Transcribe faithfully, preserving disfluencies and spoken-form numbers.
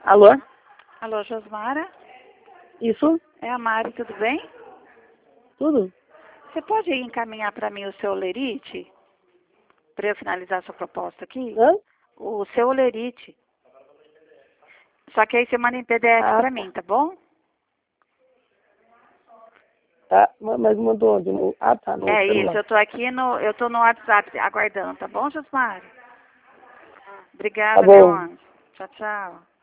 Alô? Alô, Josmara? Isso? É a Mari, tudo bem? Tudo? Você pode encaminhar para mim o seu olerite? Para eu finalizar a sua proposta aqui? Hã? O seu olerite. Só que aí você manda em P D F Ah, para tá. mim, tá bom? Tá, ma- mas mandou onde? No- Ah, tá, no É isso, celular. eu tô aqui no, eu tô no WhatsApp aguardando, tá bom, Josmara? Tá Obrigada, meu bom. anjo. Tchau, tchau.